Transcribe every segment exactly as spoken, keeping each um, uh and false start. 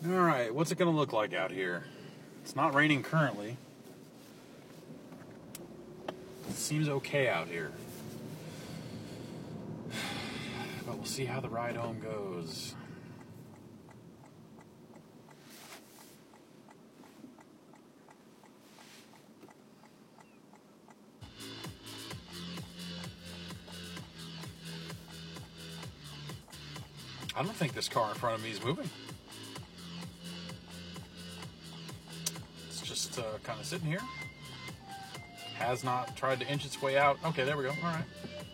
Alright, what's it going to look like out here? It's not raining currently. It seems okay out here. But we'll see how the ride home goes. I don't think this car in front of me is moving. It's just uh, kind of sitting here. Has not tried to inch its way out. Okay, there we go. All right.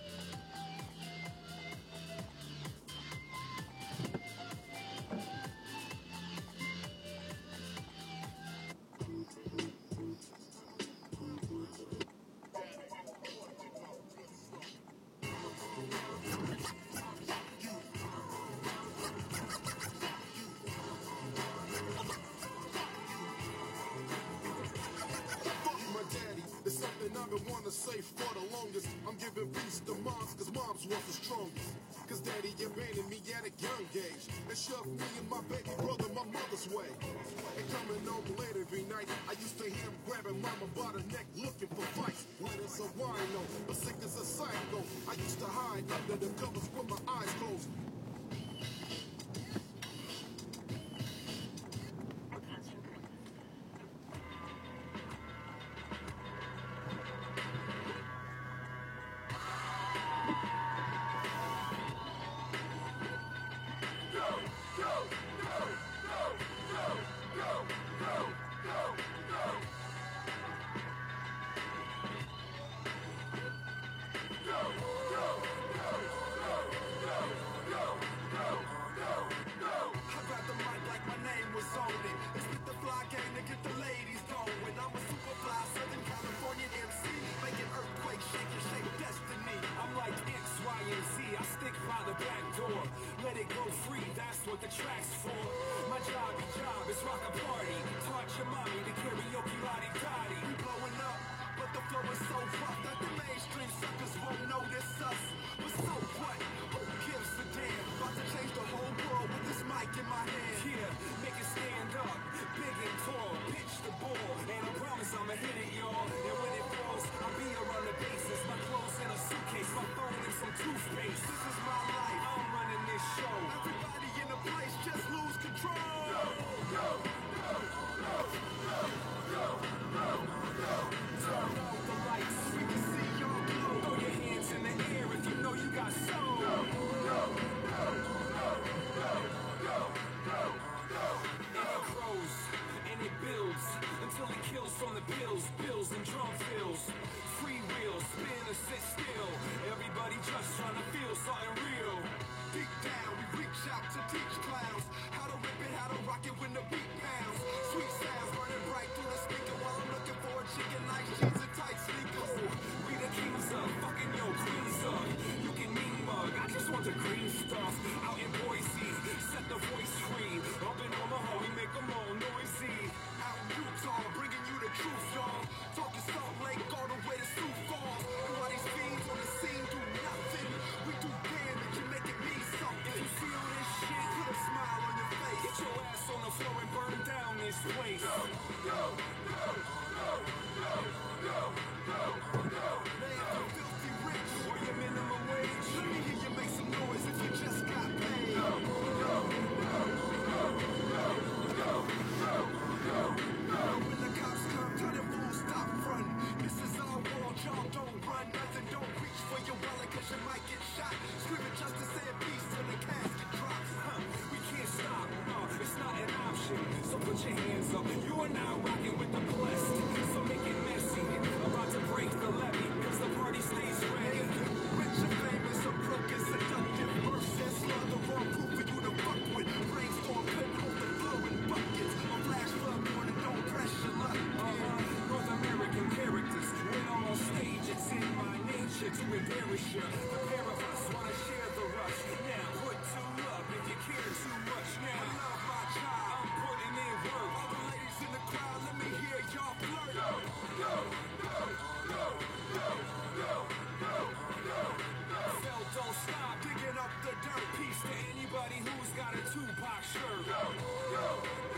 Safe for the longest. I'm giving peace to moms, cause moms was the strongest. Cause daddy abandoned me at a young age and shoved me and my baby brother my mother's way. And coming home late every night, I used to hear him grabbing mama by the neck looking for fights. When it's a wino, but sick as a psycho, I used to hide under the covers with my eyes closed. Let it go free, that's what the track's for. My job, your job is rock a party. Taught your mommy to karaoke lottie-dotty. We blowing up, but the flow is so rough that the mainstream suckers won't notice us. But so what? Who gives a damn? About to change the whole world with this mic in my hand. Yeah, make it stand up, big and tall. Pitch the ball, and I promise I'ma hit it, y'all. And when it falls, I'll be around the bases. My clothes in a suitcase, my phone and some toothpaste. This is my life, I'm running this show. Everybody in the place just lose control. Go, go, go, go, go, go, go, go. Turn off the lights, we can see y'all glow. Throw your hands in the air if you know you got soul. Go, go, go, go, go, go, go, go. And it grows, and it builds, until it kills from the pills, bills and drum fills. Free wheels, spin or sit still. Everybody just trying to feel something real. Deep down, we reach out to teach clowns how to rip it, how to rock it when the beat pounds. Sweet sounds burning bright through the speaker while I'm looking for a chicken nice jeans and tight sneakers. We the kings of fucking your queens up. You can mean mug, I just want the green stuff. Out in Boise, set the voice free. Up in Omaha, we make them all noisy. Out in Utah, bringing you the truth, y'all. Talking Salt Lake all the way to Sioux Falls. And while these fiends on the scene do nothing, we do damage and make it mean something. If you feel this shit, put a smile on your face. Get your ass on the floor and burn down this place. Go, go, go, go, go, go, go, go. Man, you're filthy rich or your minimum wage. Let me hear you make some noise if you just got paid. Go, go, go, go, go, go, go, go, go. When the cops come, tell them fools stop frontin'. This is our world, y'all don't run nothing. Don't reach for your wallet cause you might get shot. Screaming justice and peace till the casket drops. Huh, we can't stop, uh, it's not an option. So put your hands up, you are now rocking with the blessed. So make it messy, about to break the levee, cause the party stays ready. Rich and famous, so broke and seductive. Verse and slur, the wrong proof for you to fuck with. Brainstorm, clip, hold the flow in buckets. A flash flood morning, don't press your luck. Uh-huh, North American characters, when I'm on stage, it's in my nature to embarrass you. The pair of us wanna share the rush. Now put two up if you care too much. Now I love my child, I'm putting in work. All the ladies in the crowd, let me hear y'all flirt. Go, go, go, go, go, go, go, go, go. Felt don't stop digging up the dirt. Peace to anybody who's got a Tupac shirt. Go, go.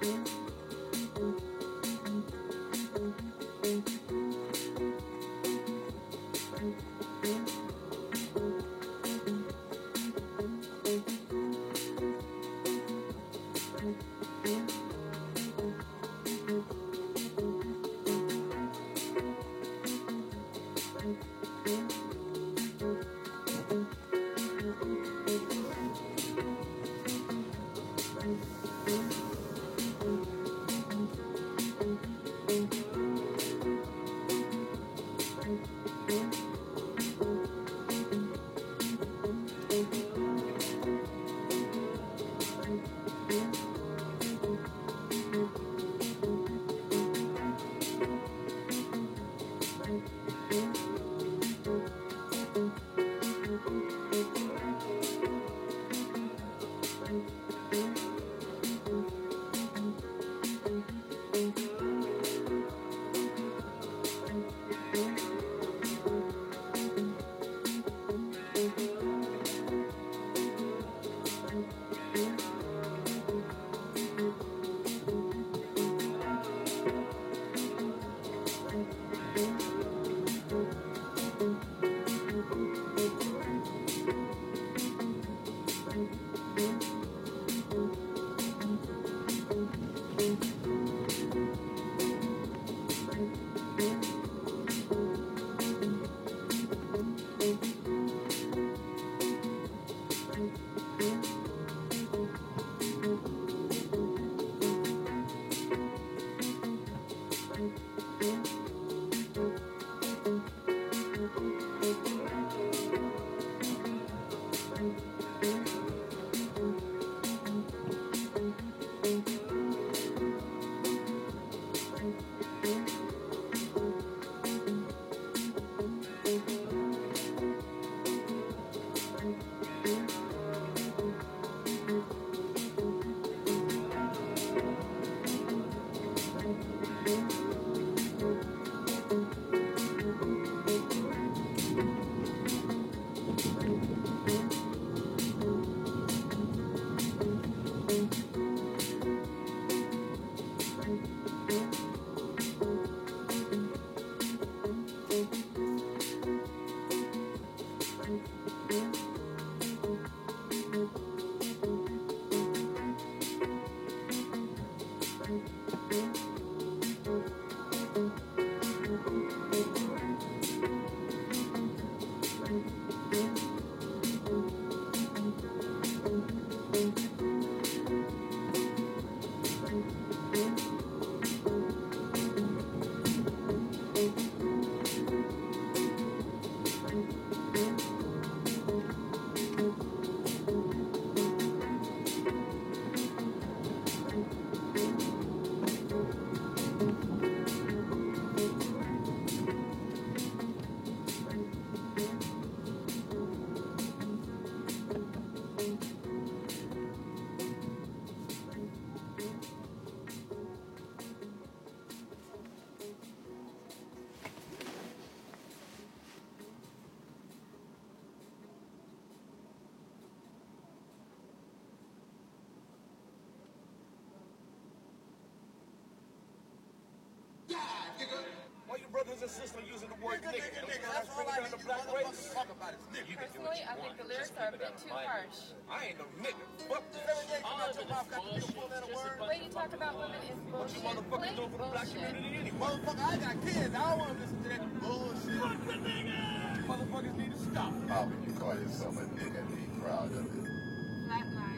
Why you brothers and sisters using the word nigga? Nigga, nigga, that's all I need. Black race. Talk about it. Personally, I think the lyrics are a bit too harsh. I ain't no nigga. Fuck this. All of it is bullshit. The way you talk about women is bullshit. Motherfuckers doing for the black Plain community bullshit. anyway. Motherfucker, I got kids. I don't want to listen to that bullshit. Fuck the nigga. Motherfuckers need to stop. How can you call yourself a nigga and be proud of it? Flatline.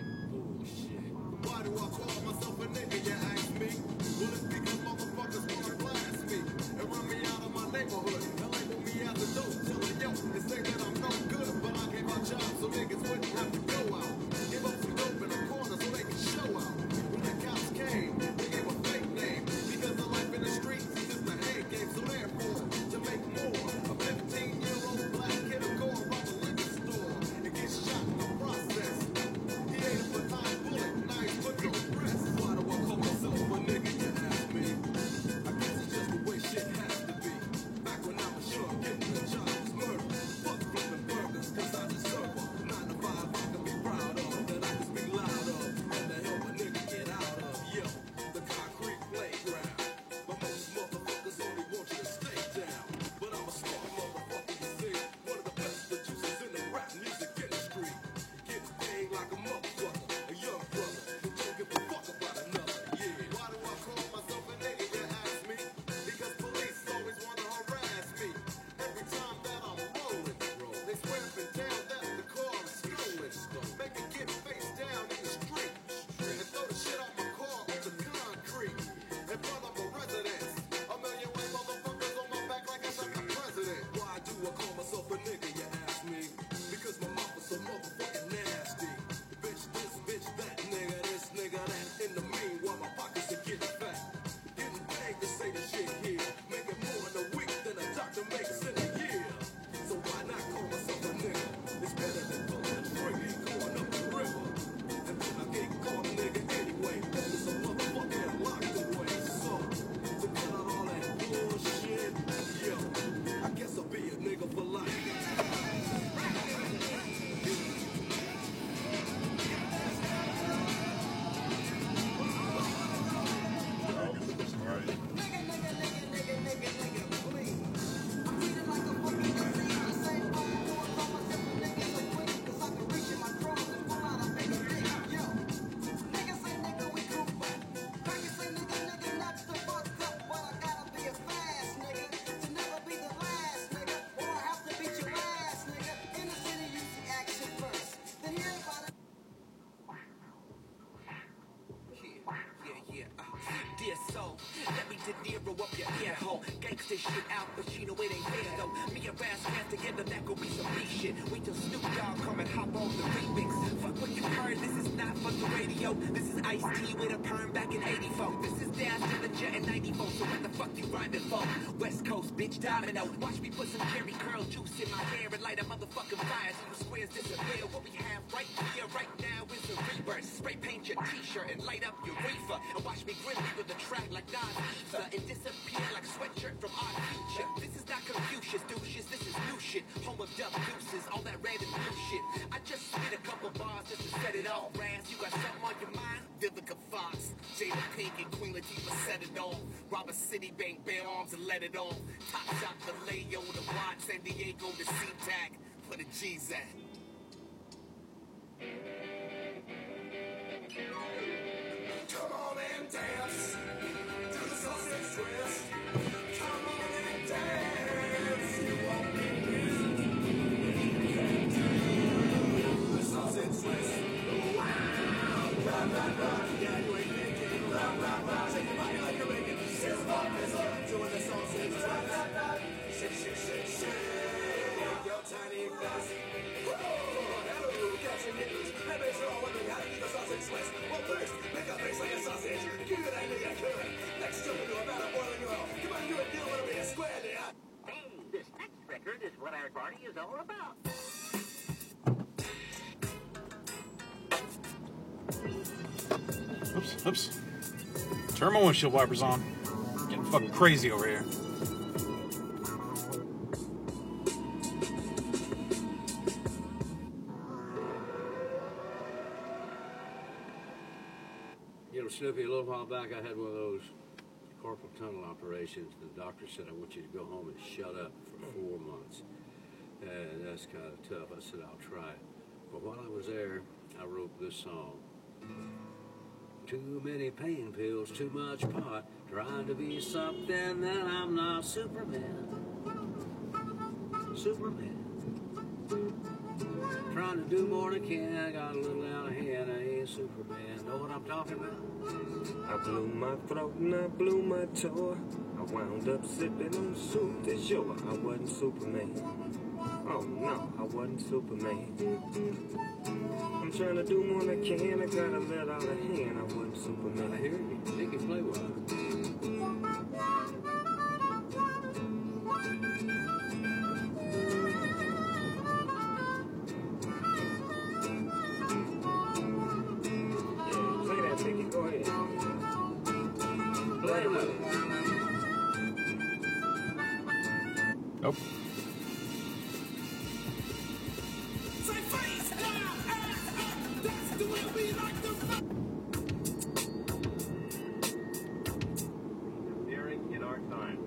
Why do I call myself a nigga, you ask me? Well, it's because motherfuckers wanna blast me and run me out of my neighborhood and label me as a dope killer, yo, and say that I'm no good, but I gave my job so niggas wouldn't have to go out. Give up some dope in the corner so they can show out. When the cops came, they gave a fake name because the life in the streets is just a hate game. So therefore, to make more, a fifteen-year-old black kid will go around the liquor store and get shot in the process. He ate a baton bullet, nice but no breast. soul. Let me De Niro up your ear hole. Gangsta shit out, but you know it ain't fair though. Me and Raz cast together, that gon' be some big shit. We till Snoop Dogg come and hop on the remix. Fuck what you heard, this is not for the radio. This is Ice-T with a perm back in eighty-four. This is Dash to the Jet in ninety-four. So what the fuck you rhyming for? West Coast, bitch, domino. Watch me put some cherry curl juice in my hair and light a motherfucking fire till you squares disappear. What we have right here, right now is a rebirth. Spray paint your t-shirt and light up your reefer. And watch me grim me with the track like Don Pizza and disappear like sweatshirt from our future. This is not Confucius, douches, this is new shit. Home of dub deuces, all that red and blue shit. I just spit a couple bars just to set it off. Raz, you got something on your mind? Vivica Fox, Jada Pink and Queen Latifah set it off. Rob a Citibank, bare arms and let it off. Top shot Vallejo, the Watt, San Diego, the SeaTac. Where the G's at? Come on and dance. Do the sausage twist. Come on and dance. You won't be missed. The sausage twist. Wow. Run, run, run. Yeah, you ain't thinking. Run, run, run. Shake your body like you're making. Sizzle up, sizzle. Doing the sausage twist. Shake, shake, shake, shake. Your tiny fist. Hello, catching hitters. That makes you all wondering how to do the sausage twist. Well, first, make a face like a sausage. Give it a nigga good. Next, jump into a vat of boiling oil. Come on, do it, do it, be a square there. Hey, this next record is what our party is all about. Oops, oops. Turn my windshield wipers on. Getting fucking crazy over here. You know, Snoopy, a little while back I had one of those carpal tunnel operations. The doctor said, I want you to go home and shut up for four months. And that's kind of tough. I said, I'll try it. But while I was there, I wrote this song. Too many pain pills, too much pot, trying to be something that I'm not. Superman. Superman. Trying to do more than I can, I got a little out of hand, I ain't Superman. Know what I'm talking about? I blew my throat and I blew my toe. I wound up sipping on soup de jour. I wasn't Superman. Oh no, I wasn't Superman. I'm trying to do more than I can, I got a let out of hand. I wasn't Superman. I hear you. They can play well. Go ahead. Play with it. Nope. Say face down, ass up. That's the way we like to fuck. Daring in our time.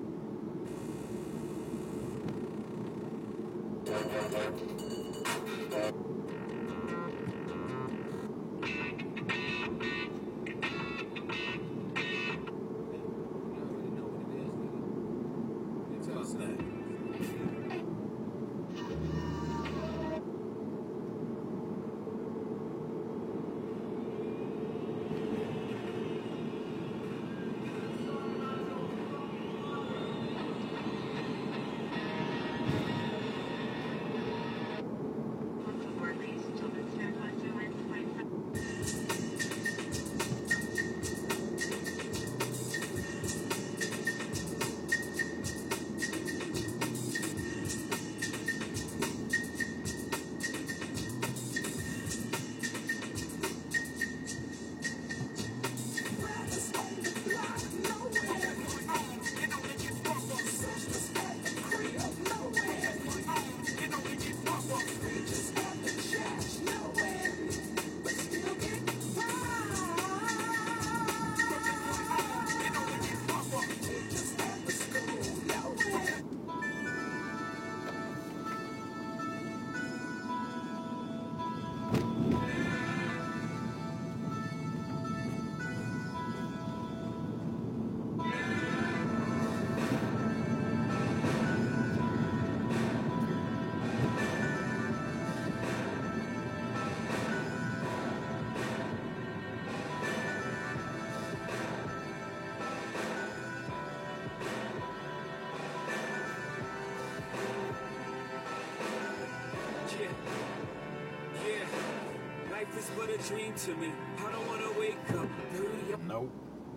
life is but a dream to me. I don't wanna wake up. Hurry up. Nope.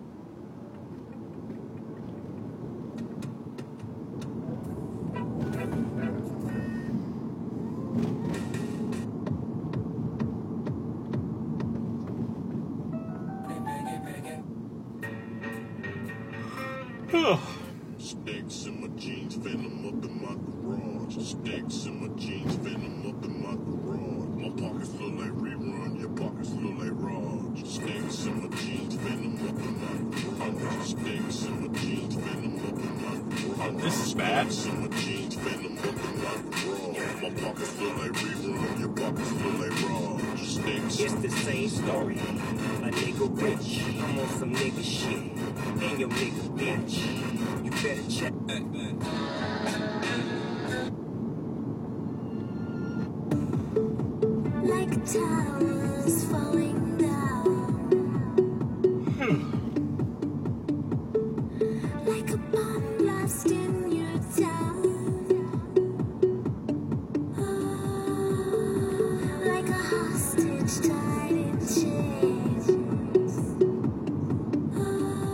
Sticks in my jeans, venom up in my garage. Sticks in my jeans, venom up in my garage. My pockets look like rerun, your pockets look like Raj. Sticks in my jeans, venom up in my garage. Sticks in my jeans, venom up in my garage. This is bad. Sticks in my jeans, venom up in my garage. My pockets look like rerun, your pockets look like Raj. Sticks. It's the same story. A nigga rich, I'm on some nigga shit. And your nigga bitch. You better check. Like towers falling down. Like a bomb blast in your town. Oh, like a hostage tied in chains. Oh,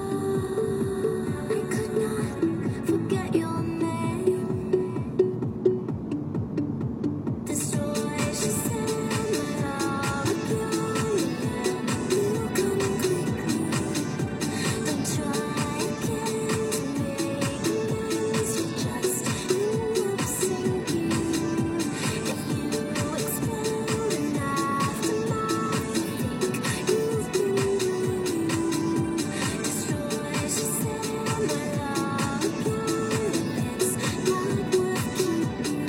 I could not forget your name. Destroy, she said, but all again. You come quickly. Don't try again to make amends. You just end up sinking. If you expel an aftermath, I think you've been dreaming. Destroy, she said, but all again. It's not worth keeping.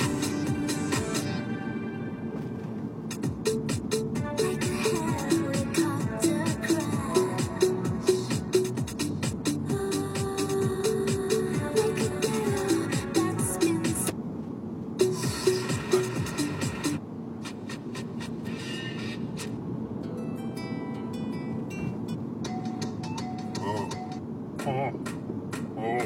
Like a helicopter crash. Oh, like a bell that's been Uh, Oh. Oh.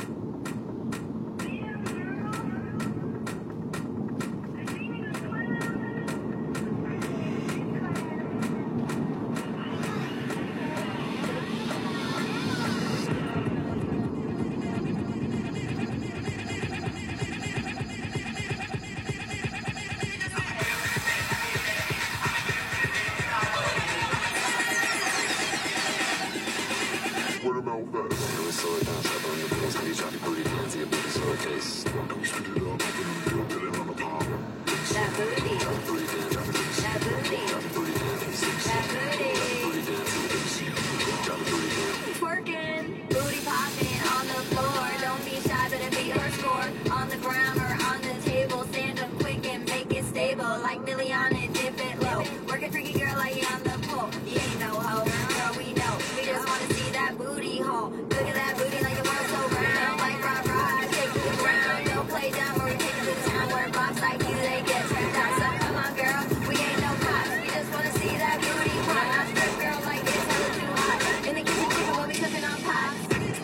what about that? It was so down, shut on the bills, and you tried to booty dance, your booty so taste. Why don't we spit it up? I can feel it on the pop. That booty. Booty dance, drop it, That booty. drop it, booty dance, That booty. booty dance, drop it, booty dance. Twerking, booty popping on the floor. Don't be shy, better beat her score. On the ground or on the table, stand up quick and make it stable. Like Million and dip it low. Working freaky girl like you on the pole. You ain't no hoe, girl, we know. We just wanna see that booty hole. Look at that booty like the world so round. Like rah rah, take it to the ground. Don't play down or we take it to the town. Where box like you, they get turned down. So come on, girl, we ain't no cops. We just wanna see that booty pop. I strip girl like it's hella too hot. In the kitchen, chicken will be cooking on pots.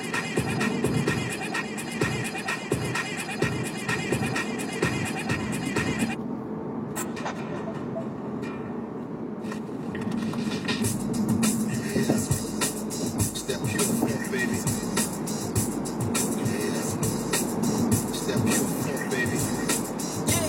It's that pure funk, baby. It's that pure funk, baby.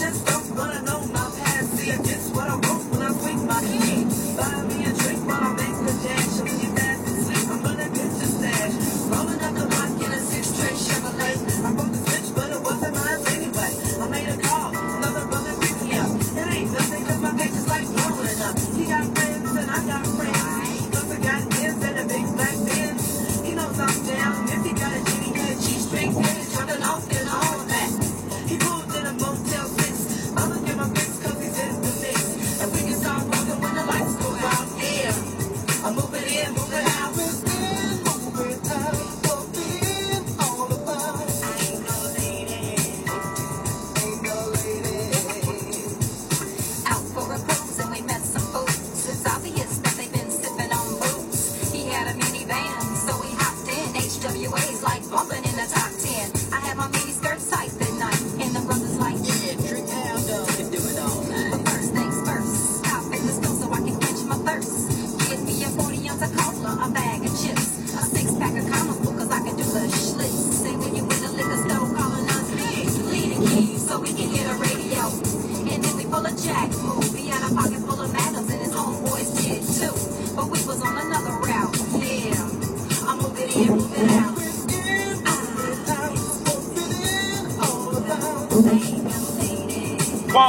Just don't wanna know my past. See, I guess what I wrote when I swing my hand. Buy me a drink while I make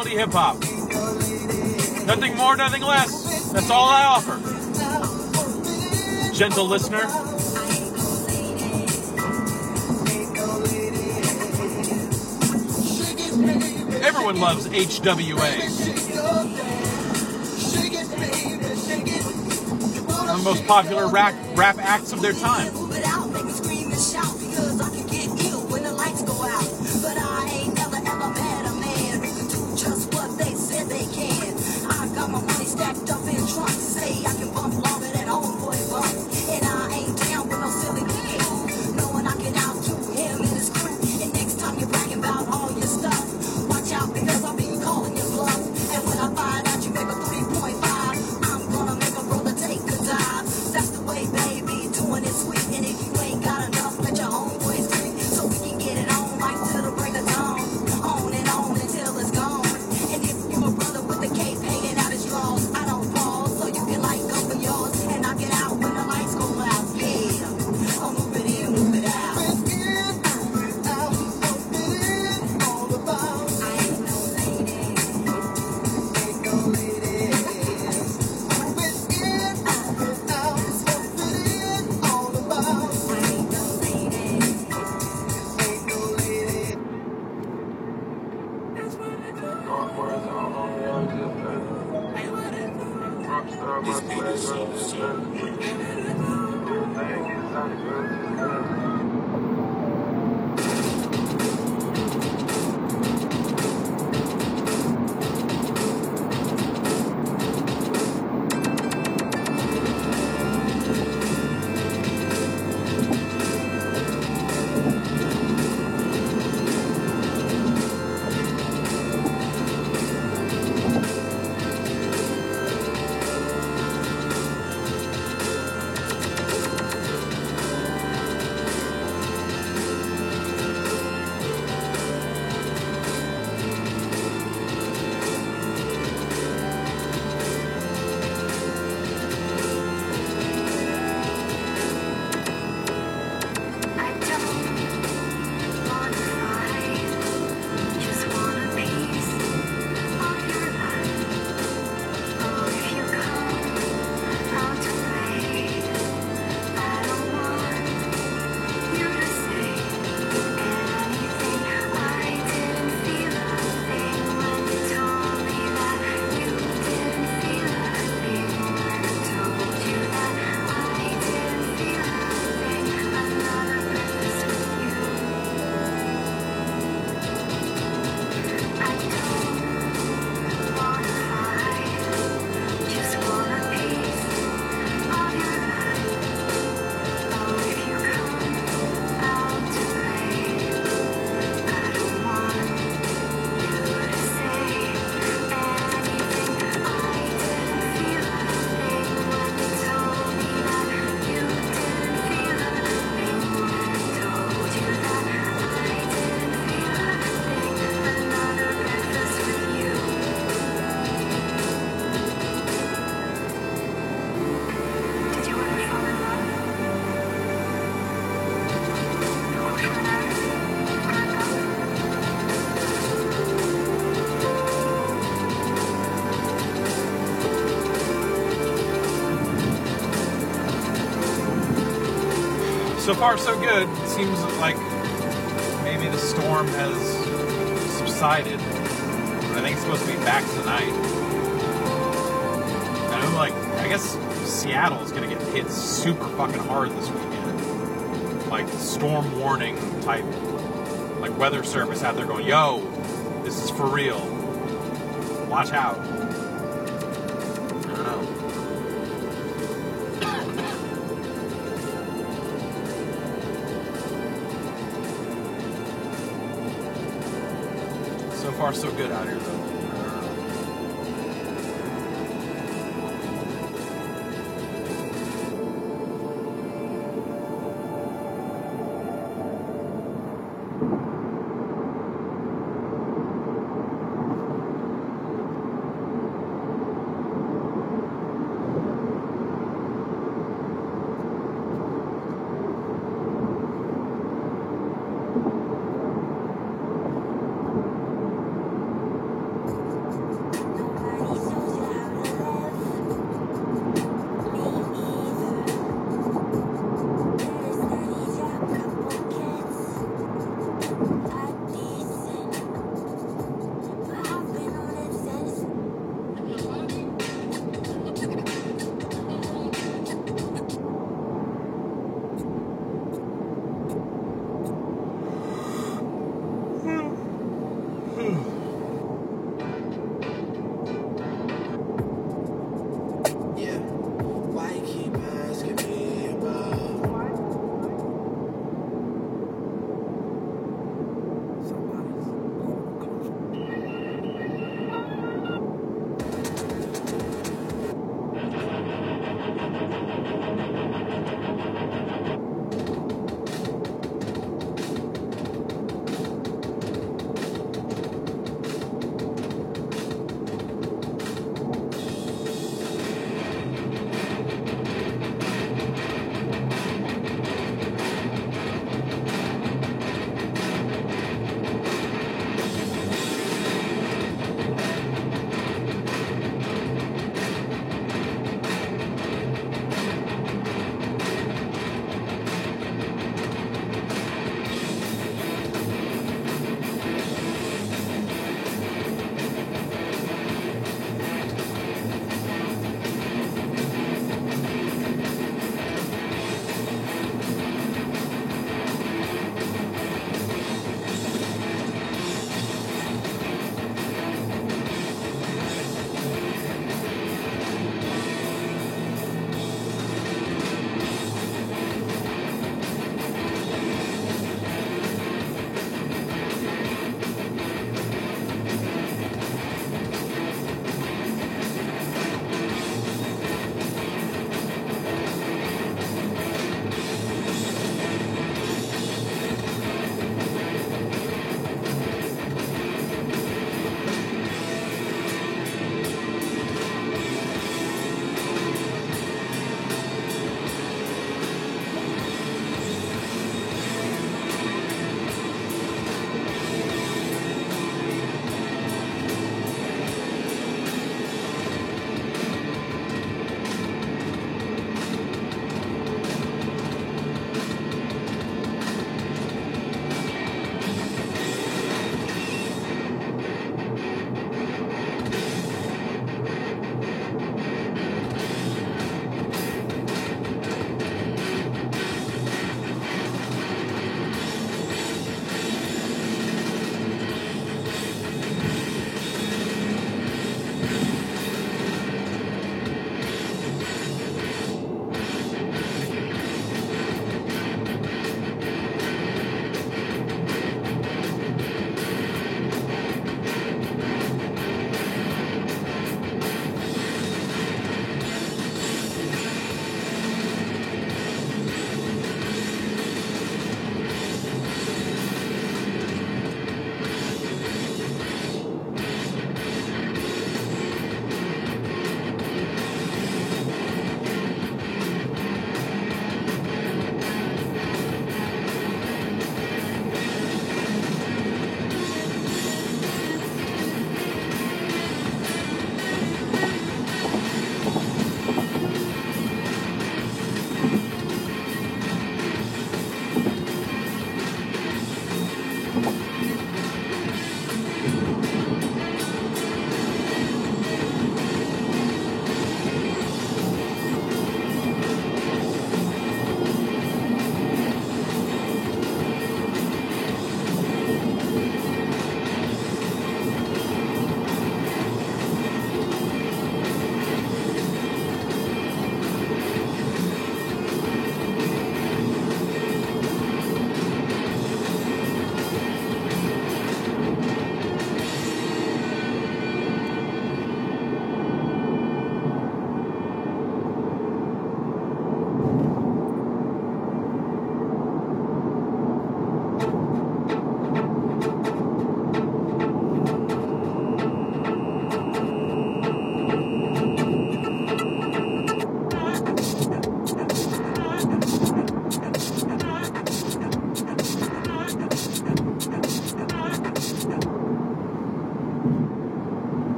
quality hip hop. Nothing more, nothing less. That's all I offer. Gentle listener. Everyone loves H W A. One of the most popular rap, rap acts of their time. So far, so good. It seems like maybe the storm has subsided. I think it's supposed to be back tonight. I know, like, I guess Seattle is going to get hit super fucking hard this weekend. Like, storm warning type, like, weather service out there going, yo, this is for real. Watch out. I don't know. So far, so good out here, though.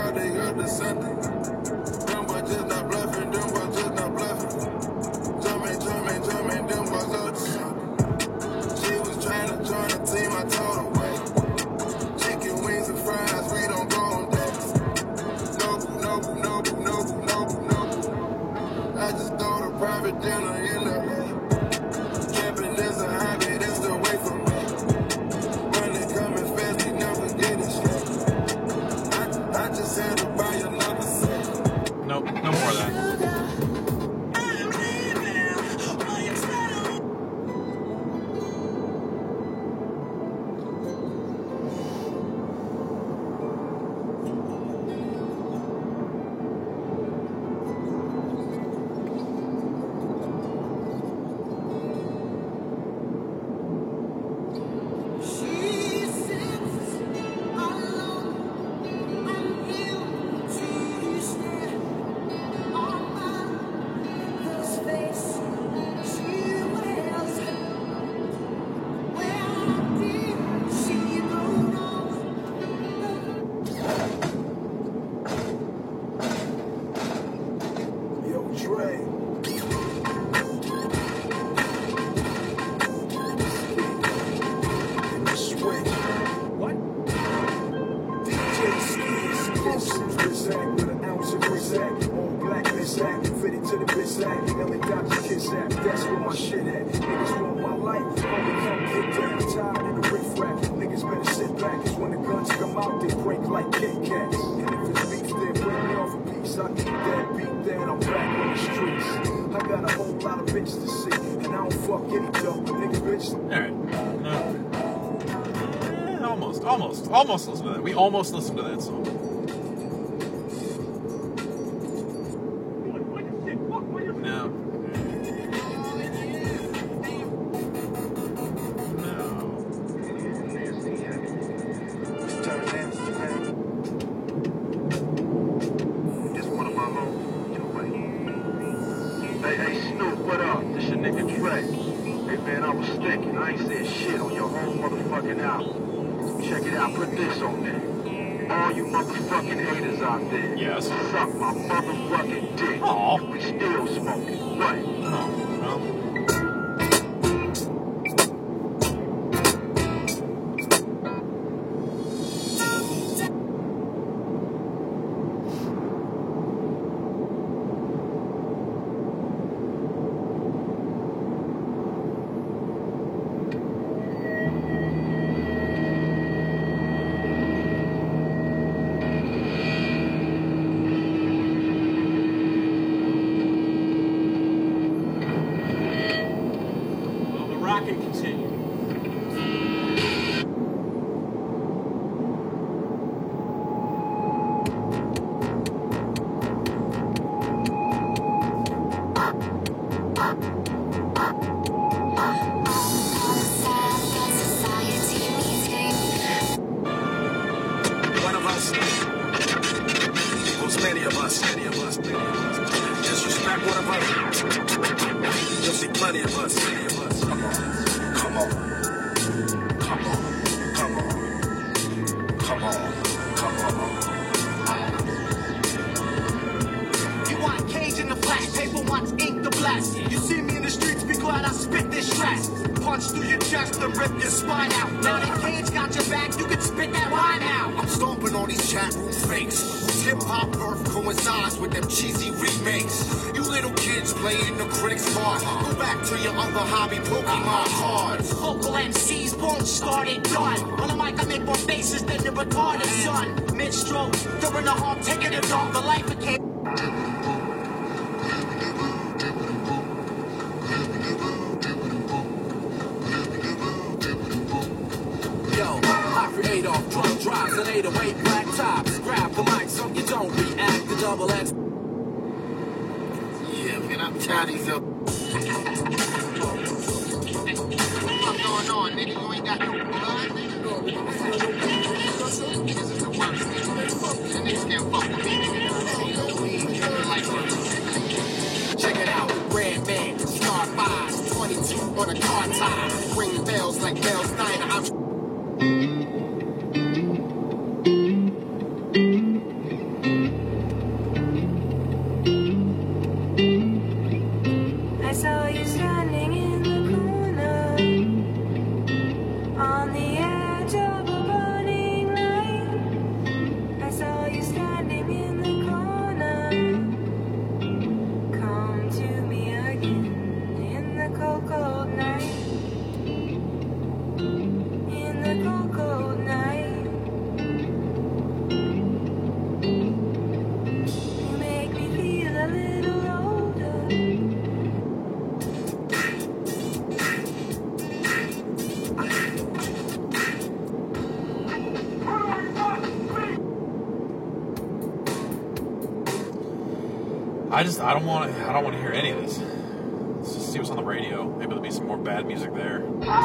Friday up to Sunday. Them boys just not bluffing, them boys just not bluffing. Jumping, jumping, jumping, them boys up to Sunday. She was trying to join the team, I told her, wait. Chicken wings and fries, we don't go on dates. Nope, nope, nope, nope, nope, nope. I just throw the private dinner in the way. Camping is a hobby, that's the way for me. When they coming fast, they never get it straight. I, I just had to buy another set. Nope, no more of that. Yo, Dre. Switch. What? D J Ski exclusive. Rizak with an ounce of Rizak. All black Rizak. Fitted to the Rizak. L A Doctor Kiss app. That's where my shit at. Niggas want my life. Only come get down. Tired in the riff rack. Niggas better sit back. Cause when the guns come out, they break like Kit Kats. And if it's beef, then break me off a piece. I keep that beat then I'm back on the streets. I got a whole lot of bitches to see. And I don't fuck any dope. But nigga bitch. Alright. No. Eh, almost, almost, almost listened to that. We almost listened to that song. No. This one of my homies. Hey, hey, Snoop, what up? This your nigga Dre. Hey, man, I was thinking. I ain't said shit on your whole motherfucking album. Check it out. Put this on there. All you motherfucking haters out there. Yes. Suck my motherfucking dick. Aw. We still smoking. Right. Oh, well. Well, the rocket continued. One of us equals many of us. Many of us. Many of us. Disrespect one of us. You'll see plenty of us. Many of us. Come on. Come on. Come on. Come on. Come on. Come on. You want cage in the flash, paper wants ink to blast. You see me in the streets, be glad I spit this trash. Punch through your chest and rip your spine out. Now that cage got your back, you can spit that wine out. I'm stomping on these chat room fakes. Hip-hop birth coincides with them cheesy remakes. You little kids playing the critics' part. Go back to your other hobby, Pokemon cards. Vocal M Cs won't start it done. On the mic I make more faces than the retarded son. Mid-stroke, during the hard taking it off the life of cage. Yo, I create off drunk drives and eight oh eight black tops. Grab the mic so you don't react to double X. Yeah, man, I'm tired of these up. What's going on, nigga? You ain't got no blood, nigga. This is the worst, nigga. The niggas can't fuck with me, nigga. Like, Check it out, Red Man, Star five, twenty-two on a car tie. Ring bells like Bell Steiner. I'm I just I don't want to I don't want to hear any of this. Let's just see what's on the radio. Maybe there'll be some more bad music there.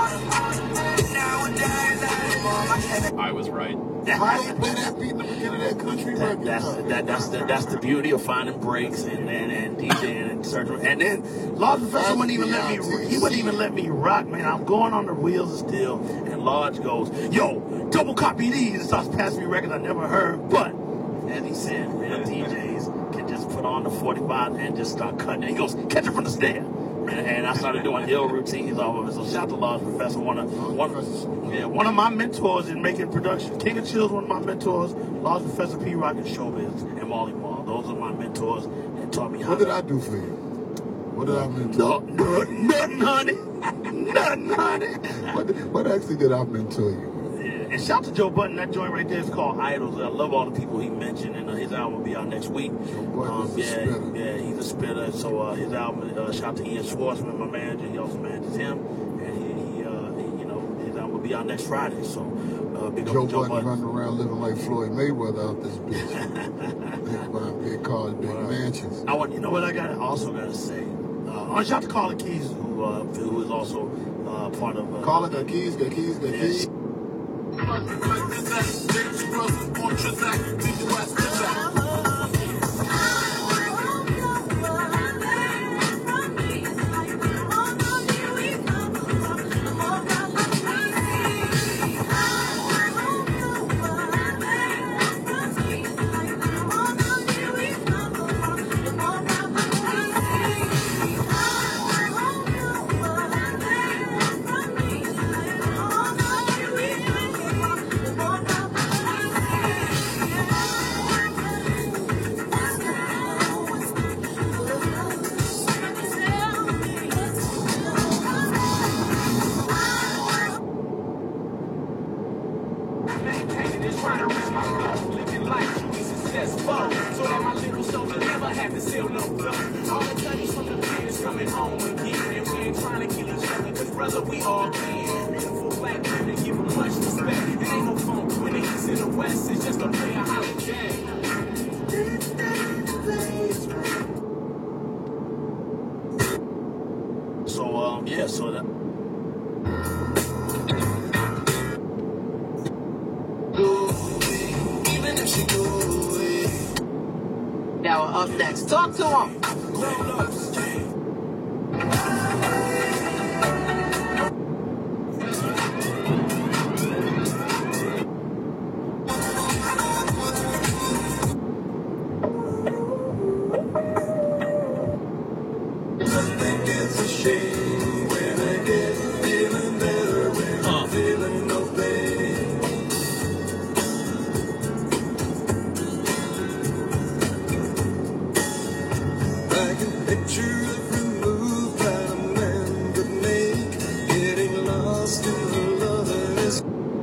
I was right. I ain't play that beat in the beginning of that country That, record. that's, that, that's, the, that's the beauty of finding breaks and, and, and DJing and searching. And then Lodge Professor wouldn't even let me, he wouldn't even let me rock, man. I'm going on the wheels of steel, and Lodge goes, yo, double copy these, and starts passing me records I never heard. But, as he said, real D Js can just put on the forty-five and just start cutting it. He goes, catch it from the stand. And, and I started doing ill routines off of it. So shout out to Lodge Professor, one of one, yeah, one of my mentors in making production. King of Chill's one of my mentors. Lodge Professor P Rock and Showbiz and Molly Mall. Those are my mentors that taught me how. What did I do for you? What did I mentor? No, no, nothing, honey. Nothing, honey. What, what actually did I mentor you? Yeah. And shout out to Joe Button. That joint right there is called Idols. I love all the people he mentioned, and uh, his album will be out next week. Joe Button Um, is a yeah, spitter. yeah, he's a spitter. So uh, his album, uh, shout out to Ian Schwartzman, my manager. He also manages him, and he, he, uh, he you know, his album will be out next Friday. So uh, big Joe up to Joe Button Button. running around living like Floyd Mayweather out this bitch. Big buying big cars, big mansions. I want, you know what I got? Also got to say, uh, I shout out to Carla Keys, who, uh, who is also uh, part of. Uh, Carla got keys, got keys, got keys. Maintaining this trying to reach my goal. Living life truly successful. So that my little soul will never have to sell no blood. All the studies from the kids coming home again. And we ain't trying to kill each other, cause brother, we all can. Beautiful black women, give them much respect. It ain't no phone twenty east in the west, it's just a player holiday. So, um, yeah, so that. Now up next, talk to him. It's a shame when I get feeling better when I'm feeling no pain. I can picture every move that a man could make, getting lost in the love of his.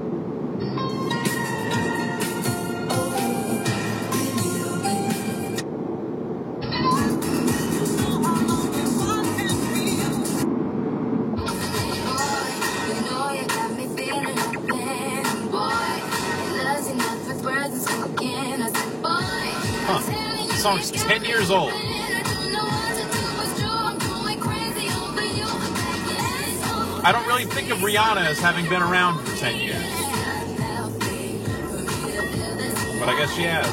Huh. The song's ten years old. I don't really think of Rihanna as having been around for ten years. But I guess she has.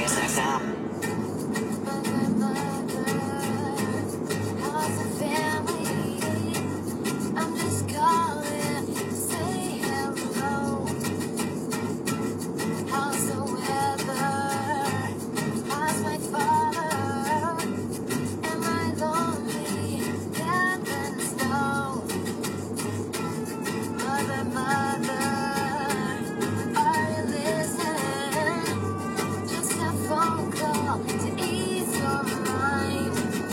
Sirius X M. I'm just calling to say hello. How's the weather? How's my father? Am I lonely? Heavens no. Mother, mother, are you listening? Just a phone call to ease your mind.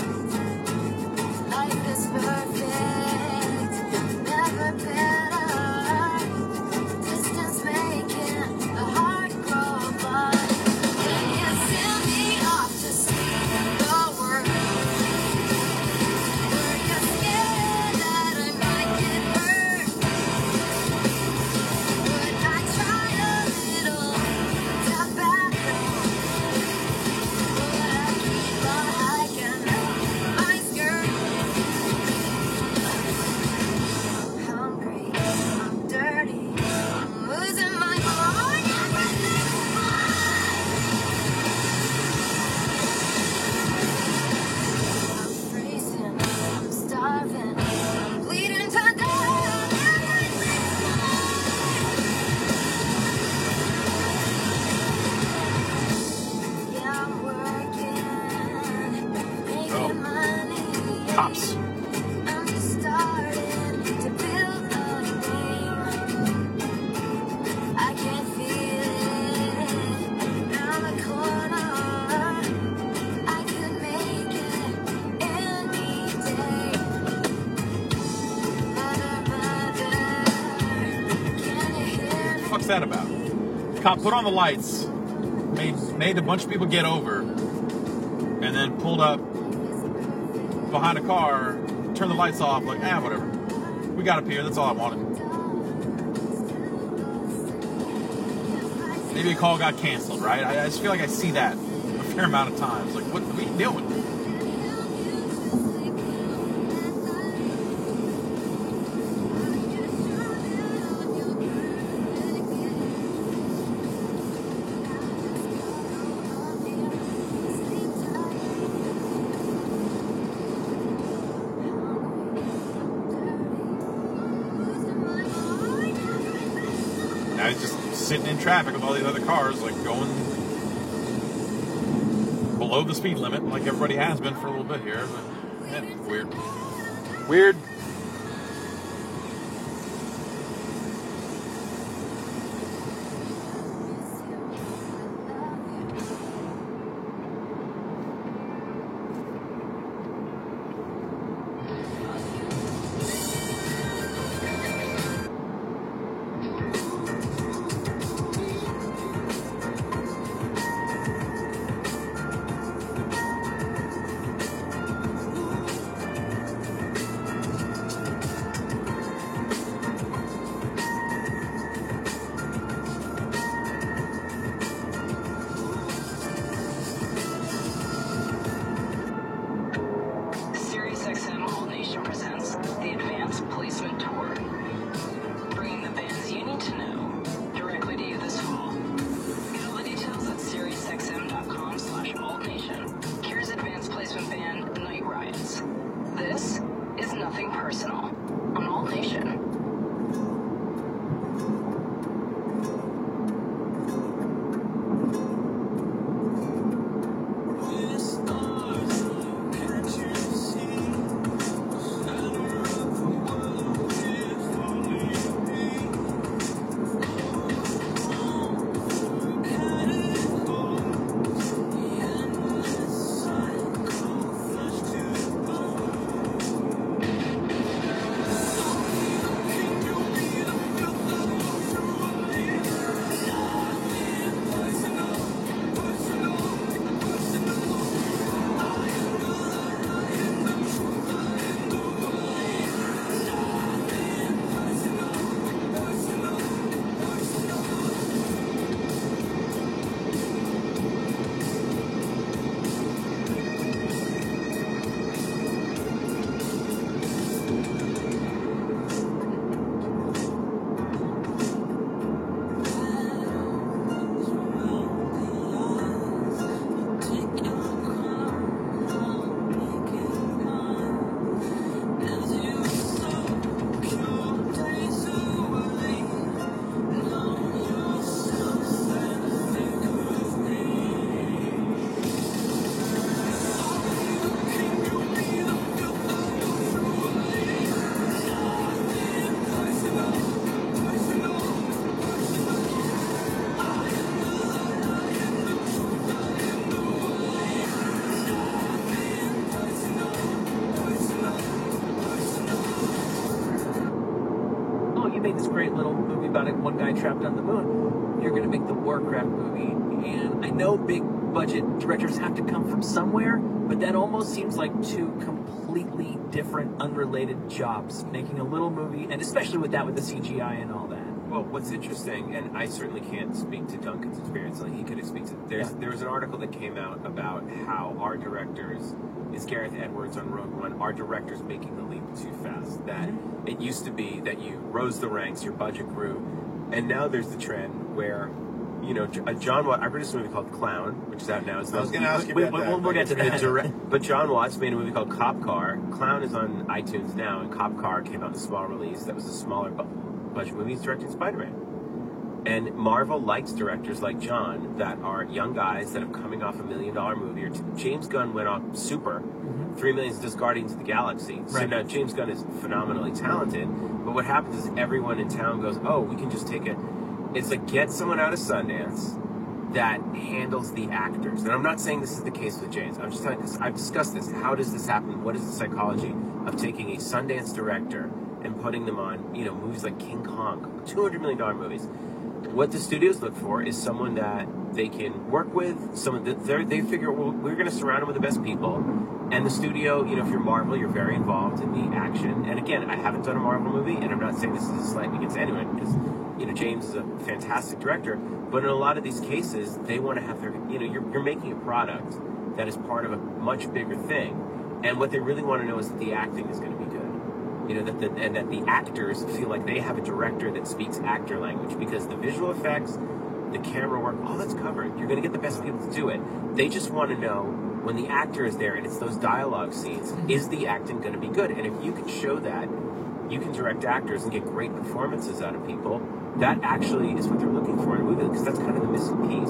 Life is perfect, never better. Distance making a heart grow blind. When you send me off to see the world, were you scared that I might get hurt? Would I try a little tobacco? Would I keep on hiking my skirt? I'm hungry, I'm dirty, I'm losing my mind. I'm freezing, I'm starving, I'm bleeding to death. Yeah, I'm working, making money. Cops. I'm just starting to build a name. I can feel it round the corner. I could make it any day. Mother, mother, can you hear me? What's that about? Cop put on the lights, made made a bunch of people get over, and then pulled up behind a car, turned the lights off, like, ah, whatever. We got up here, that's all I wanted. Maybe a call got canceled, right? I, I just feel like I see that a fair amount of times. Like, what, what are you doing? Now he's just sitting in traffic with all these other cars, like going below the speed limit, like everybody has been for a little bit here. But yeah, weird. Weird. Trapped on the Moon. You're going to make the Warcraft movie, and I know big budget directors have to come from somewhere, but that almost seems like two completely different, unrelated jobs. Making a little movie, and especially with that, with the C G I and all that. Well, what's interesting, and I certainly can't speak to Duncan's experience like he could speak to. There's Yeah. there was an article that came out about how our directors, is Gareth Edwards on Rogue One, our directors making the leap too fast. That Mm-hmm. it used to be that you rose the ranks, your budget grew, and now there's the trend where. You know, J- uh, John Watts, I produced a movie called Clown, which is out now. It's I was not- gonna ask you we- about we- that, We'll, we'll get to but- that. Direct, but John Watts made a movie called Cop Car. Clown is on iTunes now, and Cop Car came out in a small release. That was a smaller bu- budget movie. He's directing Spider-Man. And Marvel likes directors like John that are young guys that are coming off a million dollar movie. Or t- James Gunn went off super. Three million is just Guardians of the Galaxy. So Right. now James Gunn is phenomenally talented. But what happens is everyone in town goes, oh, we can just take it. It's like get someone out of Sundance that handles the actors. And I'm not saying this is the case with James. I'm just telling because I've discussed this. How does this happen? What is the psychology of taking a Sundance director and putting them on, you know, movies like King Kong, two hundred million dollars movies? What the studios look for is someone that they can work with, someone that they're, they figure, well, we're going to surround them with the best people. And the studio, you know, if you're Marvel, you're very involved in the action. And again, I haven't done a Marvel movie, and I'm not saying this is a slight against anyone, because, you know, James is a fantastic director. But in a lot of these cases, they want to have their, you know, you're, you're making a product that is part of a much bigger thing. And what they really want to know is that the acting is going to be good. You know, that the, and that the actors feel like they have a director that speaks actor language, because the visual effects, the camera work, all that's covered. You're going to get the best people to do it. They just want to know when the actor is there and it's those dialogue scenes, is the acting going to be good? And if you can show that, you can direct actors and get great performances out of people. That actually is what they're looking for in a movie, because that's kind of the missing piece.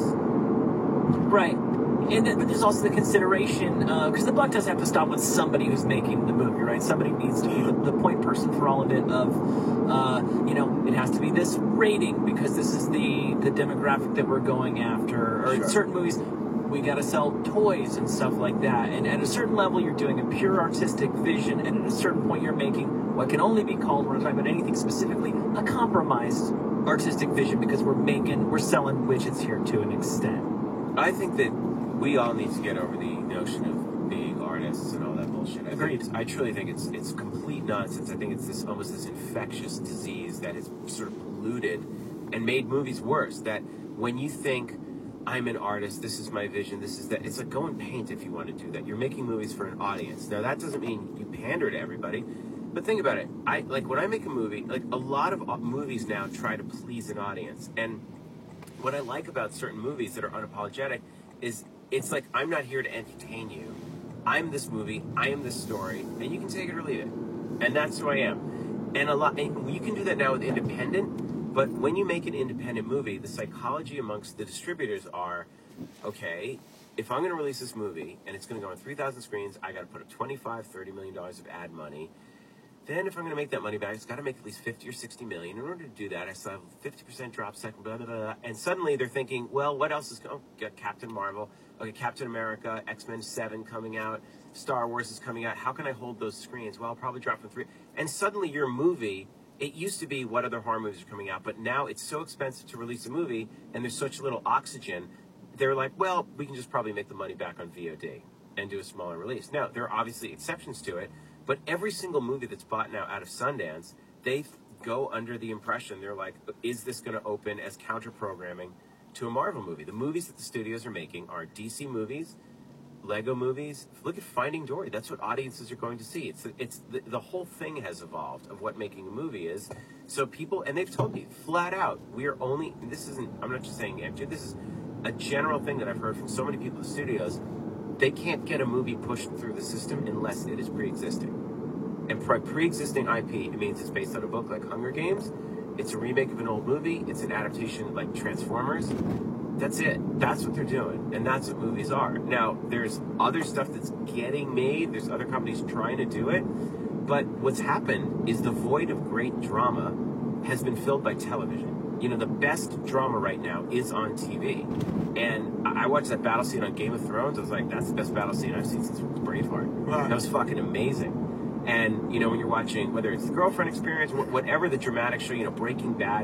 Right. And then, but there's also the consideration, because the buck does have to stop with somebody who's making the movie, right? Somebody needs to be the, the point person for all of it of, uh, you know, it has to be this rating because this is the, the demographic that we're going after. Or in Sure. certain movies, we got to sell toys and stuff like that. And at a certain level, you're doing a pure artistic vision. And at a certain point, you're making what can only be called, when we're talking about anything specifically, a compromised artistic vision, because we're making, we're selling widgets here to an extent. I think that we all need to get over the notion of being artists and all that bullshit. I, think Agreed. it's, I truly think it's it's complete nonsense. I think it's this almost this infectious disease that has sort of polluted and made movies worse. That when you think I'm an artist, this is my vision, this is that, it's like go and paint if you want to do that. You're making movies for an audience. Now that doesn't mean you pander to everybody, but think about it. I like when I make a movie, like a lot of uh, movies now try to please an audience, and what I like about certain movies that are unapologetic is it's like, I'm not here to entertain you. I'm this movie, I am this story, and you can take it or leave it. And that's who I am. And a lot, and you can do that now with independent, but when you make an independent movie, the psychology amongst the distributors are, okay, if I'm going to release this movie and it's going to go on three thousand screens, I got to put up twenty-five, thirty million dollars of ad money. Then if I'm going to make that money back, it's got to make at least fifty or sixty million. In order to do that, I still have a fifty percent drop second, blah, blah, blah, blah. And suddenly they're thinking, well, what else is going, oh, got Captain Marvel, okay, Captain America, X-Men seven coming out, Star Wars is coming out. How can I hold those screens? Well, I'll probably drop from three. And suddenly your movie, it used to be what other horror movies are coming out, but now it's so expensive to release a movie and there's such little oxygen. They're like, well, we can just probably make the money back on V O D and do a smaller release. Now, there are obviously exceptions to it, but every single movie that's bought now out of Sundance, they go under the impression, they're like, is this going to open as counter-programming to a Marvel movie? The movies that the studios are making are D C movies, Lego movies. Look at Finding Dory. That's what audiences are going to see. It's it's the, the whole thing has evolved of what making a movie is. So people, and they've told me flat out, we are only, this isn't, I'm not just saying M J, this is a general thing that I've heard from so many people in the studios. They can't get a movie pushed through the system unless it is pre-existing. And by pre-existing I P, it means it's based on a book like Hunger Games. It's a remake of an old movie. It's an adaptation like Transformers. That's it. That's what they're doing. And that's what movies are. Now, there's other stuff that's getting made. There's other companies trying to do it. But what's happened is the void of great drama has been filled by television. You know, the best drama right now is on T V. And I watched that battle scene on Game of Thrones. I was like, that's the best battle scene I've seen since Braveheart. That was fucking amazing. And, you know, when you're watching, whether it's the Girlfriend Experience, wh- whatever the dramatic show, you know, Breaking Bad,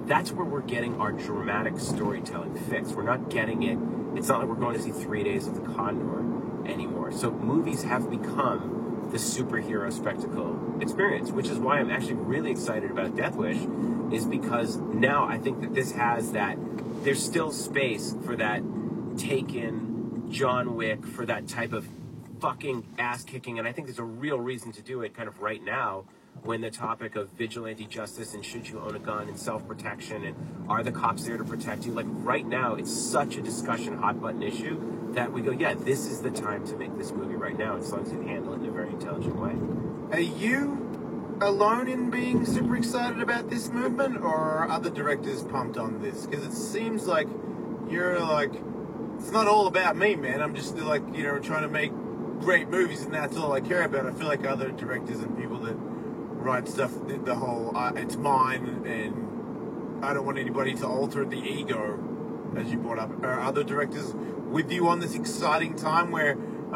that's where we're getting our dramatic storytelling fix. We're not getting it. It's not like we're going to see Three Days of the Condor anymore. So movies have become the superhero spectacle experience, which is why I'm actually really excited about Death Wish, is because now I think that this has that, there's still space for that Taken, John Wick, for that type of fucking ass-kicking, and I think there's a real reason to do it kind of right now, when the topic of vigilante justice and should you own a gun and self-protection and are the cops there to protect you, like right now it's such a discussion hot button issue that we go, yeah, this is the time to make this movie right now, as long as you handle it in a very intelligent way. Are you alone in being super excited about this movement, or are other directors pumped on this? Because it seems like you're like, it's not all about me, man. I'm just like, you know, trying to make great movies and that's all I care about. I feel like other directors and people that write stuff, the, the whole, uh, it's mine and I don't want anybody to alter the ego, as you brought up. Are other directors with you on this exciting time where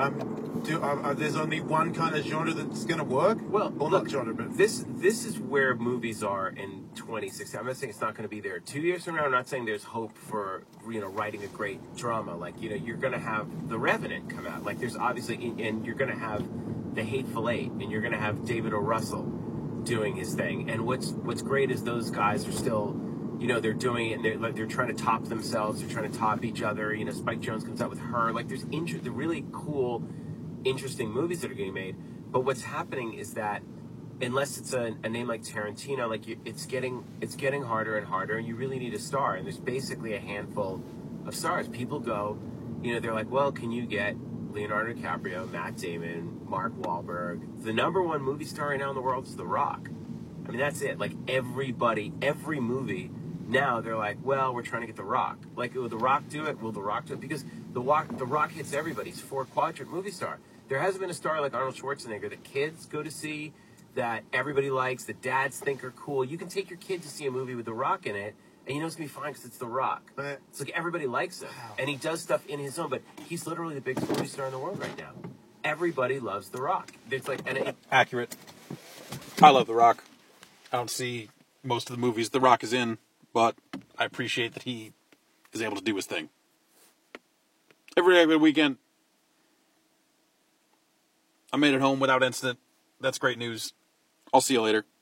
um, do, uh, uh, there's only one kind of genre that's going to work? Well, or look, not genre, but this this is where movies are in twenty sixteen. I'm not saying it's not going to be there two years from now. I'm not saying there's hope for, you know, writing a great drama. Like, you know, you're going to have The Revenant come out. Like, there's obviously, and you're going to have The Hateful Eight, and you're going to have David O. Russell doing his thing. And what's what's great is those guys are still, you know, they're doing it, and they're like they're trying to top themselves. They're trying to top each other. You know, Spike Jonze comes out with Her. Like, there's inter- the really cool, interesting movies that are getting made. But what's happening is that unless it's a, a name like Tarantino, like you, it's getting it's getting harder and harder, and you really need a star. And there's basically a handful of stars. People go, you know, they're like, well, can you get Leonardo DiCaprio, Matt Damon, Mark Wahlberg? The number one movie star right now in the world is The Rock. I mean, that's it. Like, everybody, every movie now, they're like, well, we're trying to get The Rock. Like, will The Rock do it? Will The Rock do it? Because The Rock, the Rock hits everybody. He's a four-quadrant movie star. There hasn't been a star like Arnold Schwarzenegger that kids go to see, that everybody likes, that dads think are cool. You can take your kid to see a movie with The Rock in it, and you know it's going to be fine because it's The Rock. It's like everybody likes him. And he does stuff in his own, but he's literally the biggest movie star in the world right now. Everybody loves The Rock. It's like, and it, Accurate. I love The Rock. I don't see most of the movies The Rock is in, but I appreciate that he is able to do his thing. Every every weekend, I made it home without incident. That's great news. I'll see you later.